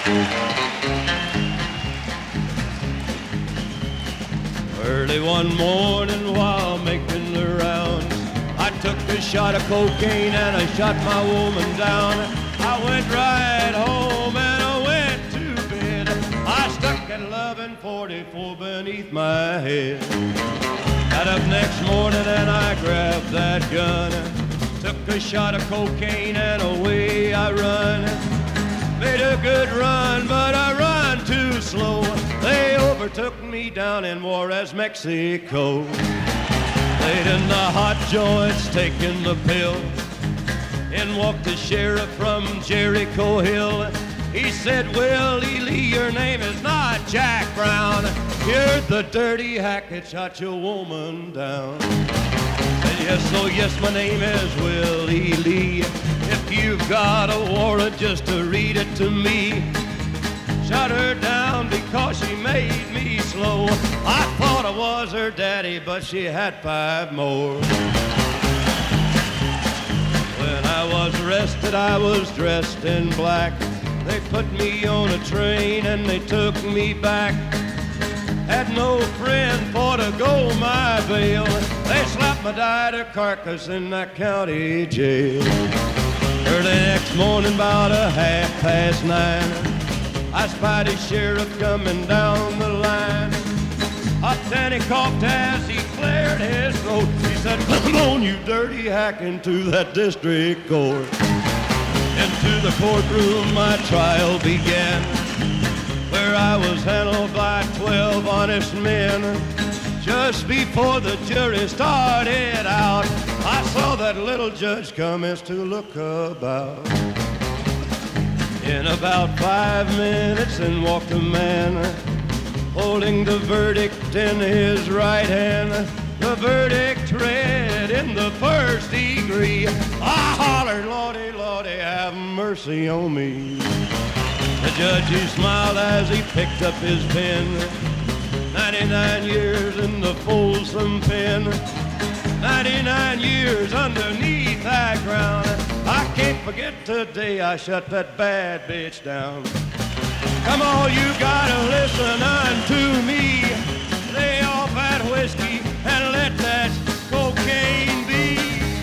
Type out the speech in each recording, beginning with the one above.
Early one morning while making the rounds, I took a shot of cocaine and I shot my woman down. I went right home and I went to bed. I stuck at 11:44 beneath my head. Got up next morning and I grabbed that gun, took a shot of cocaine and away I run. Made a good run, but I run too slow. They overtook me down in Juarez, Mexico. Laid in the hot joints, taking the pills. In walked the sheriff from Jericho Hill. He said, Willie Lee, your name is not Jack Brown. You're the dirty hack that shot your woman down. Said, yes, oh yes, my name is Willie Lee. If you've got a warrant, just to read it to me. Shot her down because she made me slow. I thought I was her daddy, but she had 5 more. When I was arrested, I was dressed in black. They put me on a train and they took me back. Had no friend for to go my bail. They slapped my died carcass in that county jail. Early next morning, about 9:30, I spied a sheriff coming down the line. Up then he coughed as he cleared his throat. He said, come on, you dirty hack, into that district court. Into the courtroom my trial began, where I was handled by 12 honest men. Just before the jury started out, I saw that little judge commence to look about. In about 5 minutes in walked a man, holding the verdict in his right hand. The verdict read in the first degree. I hollered, Lordy, Lordy, have mercy on me. The judge, he smiled as he picked up his pen. 99 years in the Folsom pen. 99 years underneath that ground. I can't forget today I shut that bad bitch down. Come on, you gotta listen unto me. Lay off that whiskey and let that cocaine be.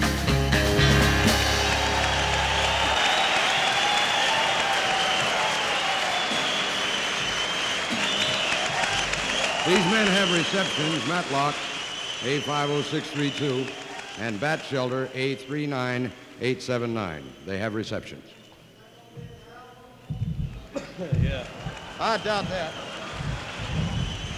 These men have receptions, Matlock A50632 and Bat Shelter A39879. They have receptions. Yeah. I doubt that.